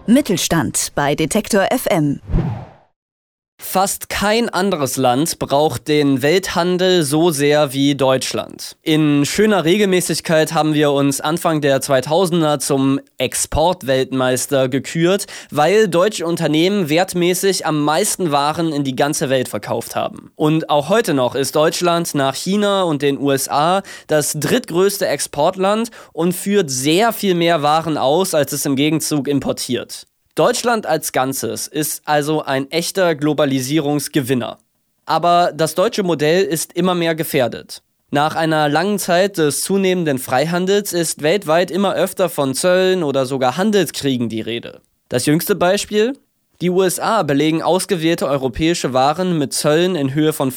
Mittelstand bei Detektor FM. Fast kein anderes Land braucht den Welthandel so sehr wie Deutschland. In schöner Regelmäßigkeit haben wir uns Anfang der 2000er zum Exportweltmeister gekürt, weil deutsche Unternehmen wertmäßig am meisten Waren in die ganze Welt verkauft haben. Und auch heute noch ist Deutschland nach China und den USA das drittgrößte Exportland und führt sehr viel mehr Waren aus, als es im Gegenzug importiert. Deutschland als Ganzes ist also ein echter Globalisierungsgewinner. Aber das deutsche Modell ist immer mehr gefährdet. Nach einer langen Zeit des zunehmenden Freihandels ist weltweit immer öfter von Zöllen oder sogar Handelskriegen die Rede. Das jüngste Beispiel? Die USA belegen ausgewählte europäische Waren mit Zöllen in Höhe von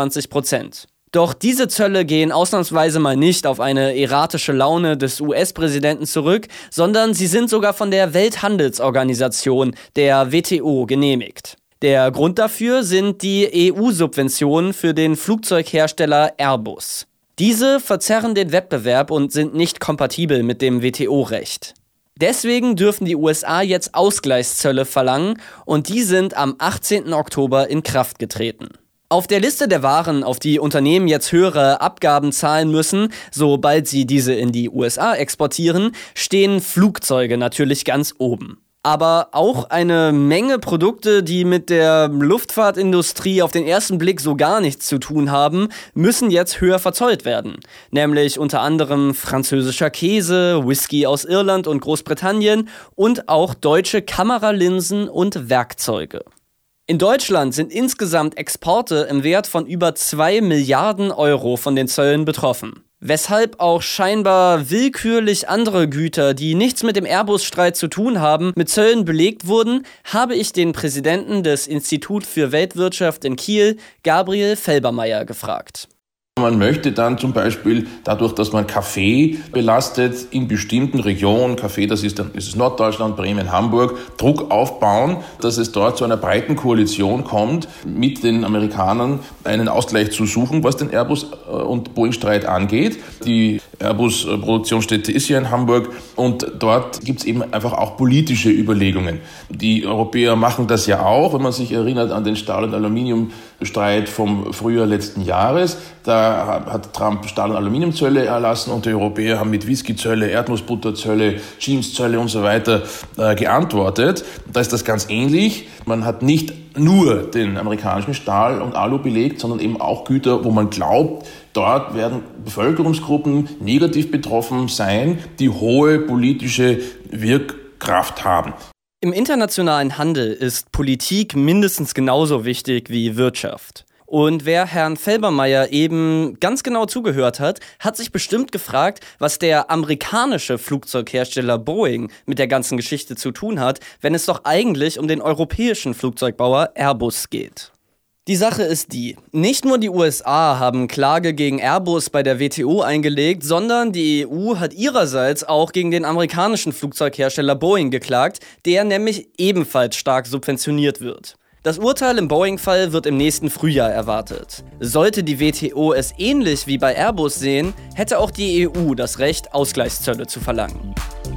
25%. Doch diese Zölle gehen ausnahmsweise mal nicht auf eine erratische Laune des US-Präsidenten zurück, sondern sie sind sogar von der Welthandelsorganisation, der WTO, genehmigt. Der Grund dafür sind die EU-Subventionen für den Flugzeughersteller Airbus. Diese verzerren den Wettbewerb und sind nicht kompatibel mit dem WTO-Recht. Deswegen dürfen die USA jetzt Ausgleichszölle verlangen und die sind am 18. Oktober in Kraft getreten. Auf der Liste der Waren, auf die Unternehmen jetzt höhere Abgaben zahlen müssen, sobald sie diese in die USA exportieren, stehen Flugzeuge natürlich ganz oben. Aber auch eine Menge Produkte, die mit der Luftfahrtindustrie auf den ersten Blick so gar nichts zu tun haben, müssen jetzt höher verzollt werden. Nämlich unter anderem französischer Käse, Whisky aus Irland und Großbritannien und auch deutsche Kameralinsen und Werkzeuge. In Deutschland sind insgesamt Exporte im Wert von über 2 Milliarden Euro von den Zöllen betroffen. Weshalb auch scheinbar willkürlich andere Güter, die nichts mit dem Airbus-Streit zu tun haben, mit Zöllen belegt wurden, habe ich den Präsidenten des Institut für Weltwirtschaft in Kiel, Gabriel Felbermayr, gefragt. Man möchte dann zum Beispiel dadurch, dass man Kaffee belastet in bestimmten Regionen, Kaffee, das ist Norddeutschland, Bremen, Hamburg, Druck aufbauen, dass es dort zu einer breiten Koalition kommt, mit den Amerikanern einen Ausgleich zu suchen, was den Airbus- und Boeing-Streit angeht. Die Airbus-Produktionsstätte ist ja in Hamburg und dort gibt es eben einfach auch politische Überlegungen. Die Europäer machen das ja auch, wenn man sich erinnert an den Stahl- und Aluminiumstreit vom Frühjahr letzten Jahres. Da hat Trump Stahl- und Aluminiumzölle erlassen und die Europäer haben mit Whiskyzölle, Erdnussbutterzölle, Jeanszölle und so weiter geantwortet. Da ist das ganz ähnlich. Man hat nicht nur den amerikanischen Stahl und Alu belegt, sondern eben auch Güter, wo man glaubt, dort werden Bevölkerungsgruppen negativ betroffen sein, die hohe politische Wirkkraft haben. Im internationalen Handel ist Politik mindestens genauso wichtig wie Wirtschaft. Und wer Herrn Felbermayr eben ganz genau zugehört hat, hat sich bestimmt gefragt, was der amerikanische Flugzeughersteller Boeing mit der ganzen Geschichte zu tun hat, wenn es doch eigentlich um den europäischen Flugzeugbauer Airbus geht. Die Sache ist die, nicht nur die USA haben Klage gegen Airbus bei der WTO eingelegt, sondern die EU hat ihrerseits auch gegen den amerikanischen Flugzeughersteller Boeing geklagt, der nämlich ebenfalls stark subventioniert wird. Das Urteil im Boeing-Fall wird im nächsten Frühjahr erwartet. Sollte die WTO es ähnlich wie bei Airbus sehen, hätte auch die EU das Recht, Ausgleichszölle zu verlangen.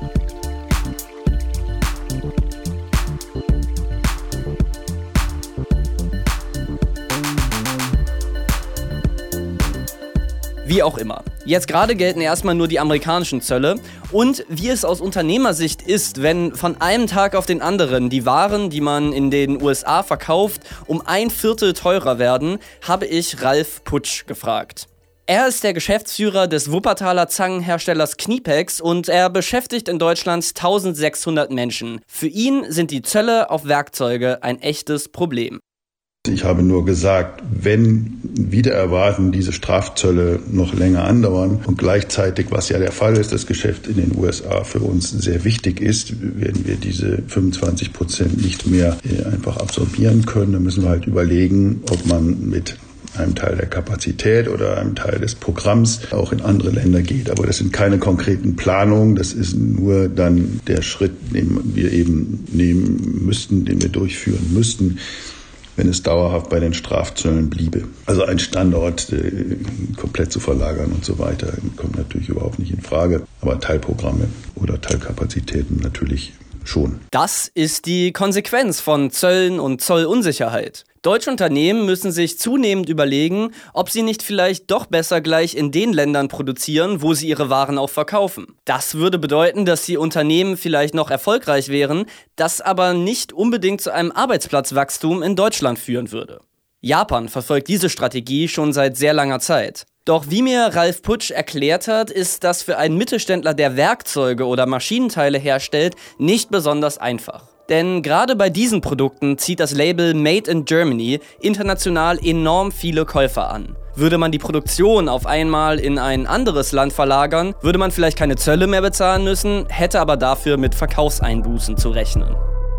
Wie auch immer. Jetzt gerade gelten erstmal nur die amerikanischen Zölle und wie es aus Unternehmersicht ist, wenn von einem Tag auf den anderen die Waren, die man in den USA verkauft, um 1/4 teurer werden, habe ich Ralf Putsch gefragt. Er ist der Geschäftsführer des Wuppertaler Zangenherstellers Knipex und er beschäftigt in Deutschland 1600 Menschen. Für ihn sind die Zölle auf Werkzeuge ein echtes Problem. Ich habe nur gesagt, wenn wider Erwarten diese Strafzölle noch länger andauern und gleichzeitig, was ja der Fall ist, das Geschäft in den USA für uns sehr wichtig ist, werden wir diese 25% nicht mehr einfach absorbieren können. Da müssen wir halt überlegen, ob man mit einem Teil der Kapazität oder einem Teil des Programms auch in andere Länder geht. Aber das sind keine konkreten Planungen, das ist nur dann der Schritt, den wir eben nehmen müssten, den wir durchführen müssten, wenn es dauerhaft bei den Strafzöllen bliebe. Also ein Standort komplett zu verlagern und so weiter kommt natürlich überhaupt nicht in Frage. Aber Teilprogramme oder Teilkapazitäten natürlich schon. Das ist die Konsequenz von Zöllen und Zollunsicherheit. Deutsche Unternehmen müssen sich zunehmend überlegen, ob sie nicht vielleicht doch besser gleich in den Ländern produzieren, wo sie ihre Waren auch verkaufen. Das würde bedeuten, dass die Unternehmen vielleicht noch erfolgreich wären, das aber nicht unbedingt zu einem Arbeitsplatzwachstum in Deutschland führen würde. Japan verfolgt diese Strategie schon seit sehr langer Zeit. Doch wie mir Ralf Putsch erklärt hat, ist das für einen Mittelständler, der Werkzeuge oder Maschinenteile herstellt, nicht besonders einfach. Denn gerade bei diesen Produkten zieht das Label Made in Germany international enorm viele Käufer an. Würde man die Produktion auf einmal in ein anderes Land verlagern, würde man vielleicht keine Zölle mehr bezahlen müssen, hätte aber dafür mit Verkaufseinbußen zu rechnen.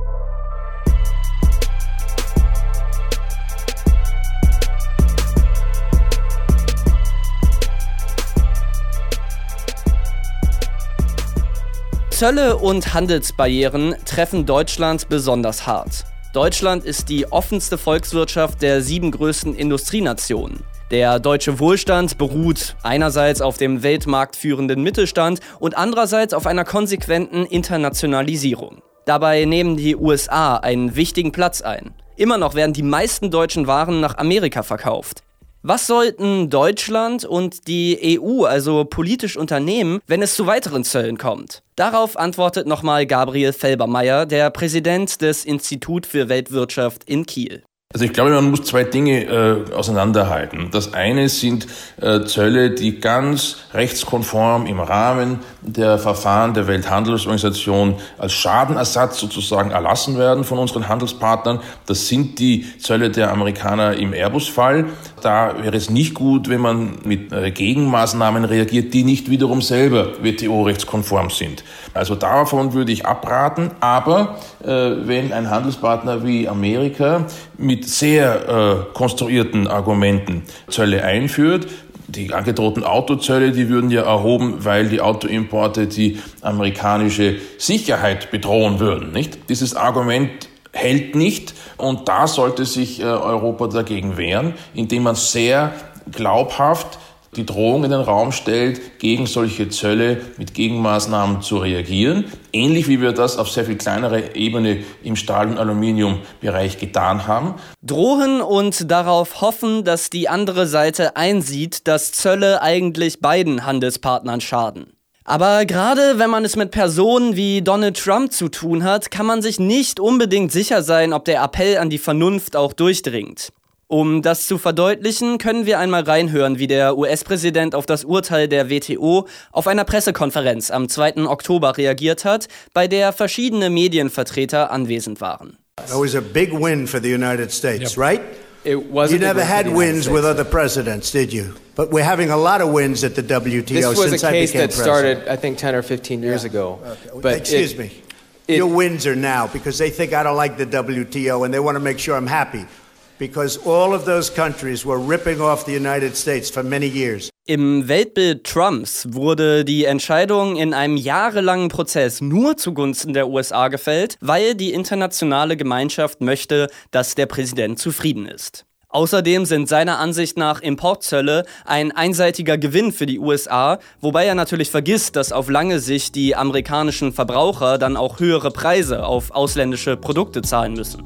Zölle und Handelsbarrieren treffen Deutschland besonders hart. Deutschland ist die offenste Volkswirtschaft der 7 größten Industrienationen. Der deutsche Wohlstand beruht einerseits auf dem weltmarktführenden Mittelstand und andererseits auf einer konsequenten Internationalisierung. Dabei nehmen die USA einen wichtigen Platz ein. Immer noch werden die meisten deutschen Waren nach Amerika verkauft. Was sollten Deutschland und die EU also politisch unternehmen, wenn es zu weiteren Zöllen kommt? Darauf antwortet nochmal Gabriel Felbermayr, der Präsident des Institut für Weltwirtschaft in Kiel. Also ich glaube, man muss 2 Dinge auseinanderhalten. Das eine sind Zölle, die ganz rechtskonform im Rahmen der Verfahren der Welthandelsorganisation als Schadenersatz sozusagen erlassen werden von unseren Handelspartnern. Das sind die Zölle der Amerikaner im Airbus-Fall. Da wäre es nicht gut, wenn man mit Gegenmaßnahmen reagiert, die nicht wiederum selber WTO-rechtskonform sind. Also davon würde ich abraten. Aber wenn ein Handelspartner wie Amerika mit sehr konstruierten Argumenten Zölle einführt, die angedrohten Autozölle, die würden ja erhoben, weil die Autoimporte die amerikanische Sicherheit bedrohen würden, nicht? Dieses Argument hält nicht und da sollte sich Europa dagegen wehren, indem man sehr glaubhaft die Drohung in den Raum stellt, gegen solche Zölle mit Gegenmaßnahmen zu reagieren. Ähnlich wie wir das auf sehr viel kleinerer Ebene im Stahl- und Aluminiumbereich getan haben. Drohen und darauf hoffen, dass die andere Seite einsieht, dass Zölle eigentlich beiden Handelspartnern schaden. Aber gerade wenn man es mit Personen wie Donald Trump zu tun hat, kann man sich nicht unbedingt sicher sein, ob der Appell an die Vernunft auch durchdringt. Um das zu verdeutlichen, können wir einmal reinhören, wie der US-Präsident auf das Urteil der WTO auf einer Pressekonferenz am 2. Oktober reagiert hat, bei der verschiedene Medienvertreter anwesend waren. That was a big win for the United States, right? It was. You never had wins with other presidents, did you? But we're having a lot of wins at the WTO since I became president. This was a case that started, I think, 10 or 15 years ago. Okay. But excuse me. Your wins are now because they think I don't like the WTO and they want to make sure I'm happy. Because all of those countries were ripping off the United States for many years. Im Weltbild Trumps wurde die Entscheidung in einem jahrelangen Prozess nur zugunsten der USA gefällt, weil die internationale Gemeinschaft möchte, dass der Präsident zufrieden ist. Außerdem sind seiner Ansicht nach Importzölle ein einseitiger Gewinn für die USA, wobei er natürlich vergisst, dass auf lange Sicht die amerikanischen Verbraucher dann auch höhere Preise auf ausländische Produkte zahlen müssen.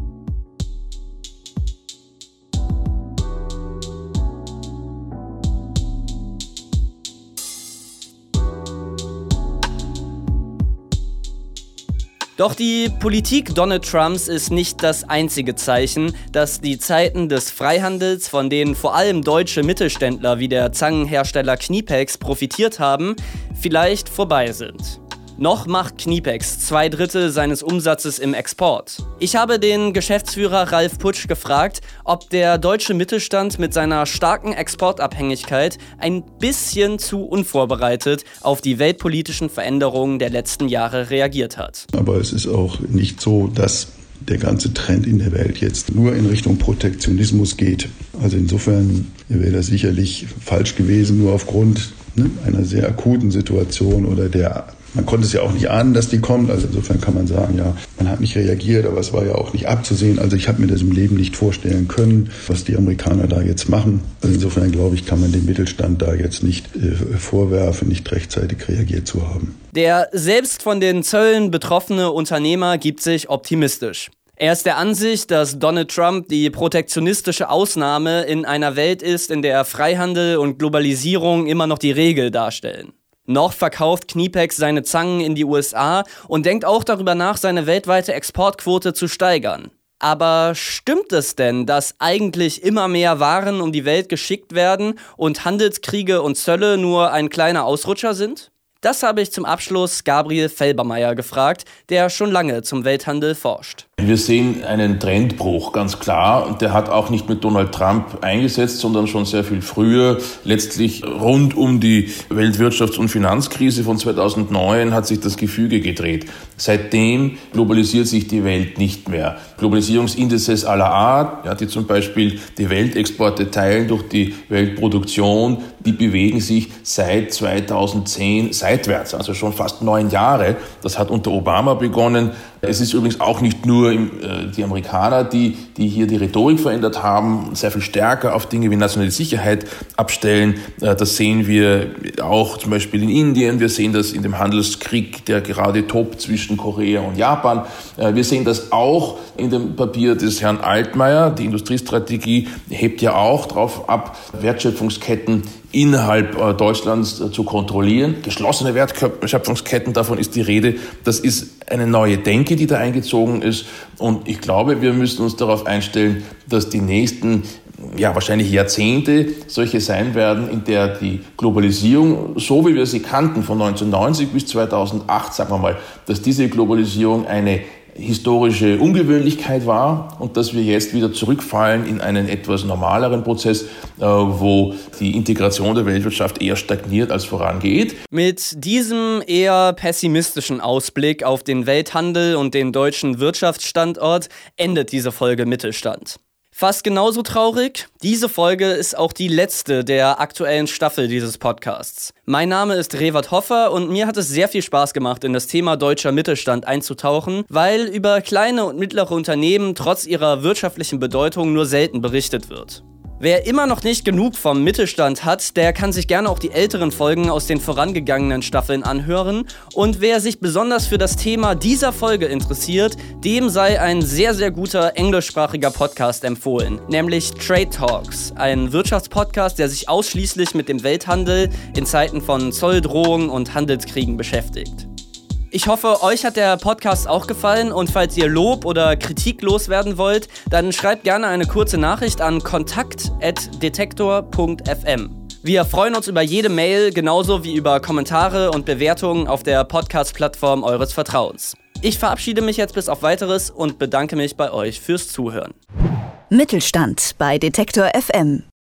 Doch die Politik Donald Trumps ist nicht das einzige Zeichen, dass die Zeiten des Freihandels, von denen vor allem deutsche Mittelständler wie der Zangenhersteller Knipex profitiert haben, vielleicht vorbei sind. Noch macht Knipex 2/3 seines Umsatzes im Export. Ich habe den Geschäftsführer Ralf Putsch gefragt, ob der deutsche Mittelstand mit seiner starken Exportabhängigkeit ein bisschen zu unvorbereitet auf die weltpolitischen Veränderungen der letzten Jahre reagiert hat. Aber es ist auch nicht so, dass der ganze Trend in der Welt jetzt nur in Richtung Protektionismus geht. Also insofern wäre das sicherlich falsch gewesen, nur aufgrund einer sehr akuten Situation oder der Man konnte es ja auch nicht ahnen, dass die kommt. Also insofern kann man sagen, ja, man hat nicht reagiert, aber es war ja auch nicht abzusehen. Also ich habe mir das im Leben nicht vorstellen können, was die Amerikaner da jetzt machen. Also insofern glaube ich, kann man dem Mittelstand da jetzt nicht vorwerfen, nicht rechtzeitig reagiert zu haben. Der selbst von den Zöllen betroffene Unternehmer gibt sich optimistisch. Er ist der Ansicht, dass Donald Trump die protektionistische Ausnahme in einer Welt ist, in der Freihandel und Globalisierung immer noch die Regel darstellen. Noch verkauft Knipex seine Zangen in die USA und denkt auch darüber nach, seine weltweite Exportquote zu steigern. Aber stimmt es denn, dass eigentlich immer mehr Waren um die Welt geschickt werden und Handelskriege und Zölle nur ein kleiner Ausrutscher sind? Das habe ich zum Abschluss Gabriel Felbermayr gefragt, der schon lange zum Welthandel forscht. Wir sehen einen Trendbruch, ganz klar. Und der hat auch nicht mit Donald Trump eingesetzt, sondern schon sehr viel früher. Letztlich rund um die Weltwirtschafts- und Finanzkrise von 2009 hat sich das Gefüge gedreht. Seitdem globalisiert sich die Welt nicht mehr. Globalisierungsindizes aller Art, ja, die zum Beispiel die Weltexporte teilen durch die Weltproduktion, die bewegen sich seit 2010 seitwärts, also schon fast 9 Jahre. Das hat unter Obama begonnen. Es ist übrigens auch nicht nur die Amerikaner, die hier die Rhetorik verändert haben, sehr viel stärker auf Dinge wie nationale Sicherheit abstellen. Das sehen wir auch zum Beispiel in Indien. Wir sehen das in dem Handelskrieg, der gerade tobt zwischen Korea und Japan. Wir sehen das auch in dem Papier des Herrn Altmaier. Die Industriestrategie hebt ja auch darauf ab, Wertschöpfungsketten innerhalb Deutschlands zu kontrollieren. Geschlossene Wertschöpfungsketten, davon ist die Rede. Das ist eine neue Denke, die da eingezogen ist. Und ich glaube, wir müssen uns darauf einstellen, dass die nächsten, wahrscheinlich Jahrzehnte solche sein werden, in der die Globalisierung, so wie wir sie kannten, von 1990 bis 2008, sagen wir mal, dass diese Globalisierung eine historische Ungewöhnlichkeit war und dass wir jetzt wieder zurückfallen in einen etwas normaleren Prozess, wo die Integration der Weltwirtschaft eher stagniert als vorangeht. Mit diesem eher pessimistischen Ausblick auf den Welthandel und den deutschen Wirtschaftsstandort endet diese Folge Mittelstand. Fast genauso traurig, diese Folge ist auch die letzte der aktuellen Staffel dieses Podcasts. Mein Name ist Rewert Hoffer und mir hat es sehr viel Spaß gemacht, in das Thema deutscher Mittelstand einzutauchen, weil über kleine und mittlere Unternehmen trotz ihrer wirtschaftlichen Bedeutung nur selten berichtet wird. Wer immer noch nicht genug vom Mittelstand hat, der kann sich gerne auch die älteren Folgen aus den vorangegangenen Staffeln anhören. Und wer sich besonders für das Thema dieser Folge interessiert, dem sei ein sehr, sehr guter englischsprachiger Podcast empfohlen, nämlich Trade Talks, ein Wirtschaftspodcast, der sich ausschließlich mit dem Welthandel in Zeiten von Zolldrohungen und Handelskriegen beschäftigt. Ich hoffe, euch hat der Podcast auch gefallen und falls ihr Lob oder Kritik loswerden wollt, dann schreibt gerne eine kurze Nachricht an kontakt@detektor.fm. Wir freuen uns über jede Mail, genauso wie über Kommentare und Bewertungen auf der Podcast-Plattform eures Vertrauens. Ich verabschiede mich jetzt bis auf Weiteres und bedanke mich bei euch fürs Zuhören. Mittelstand bei Detektor FM.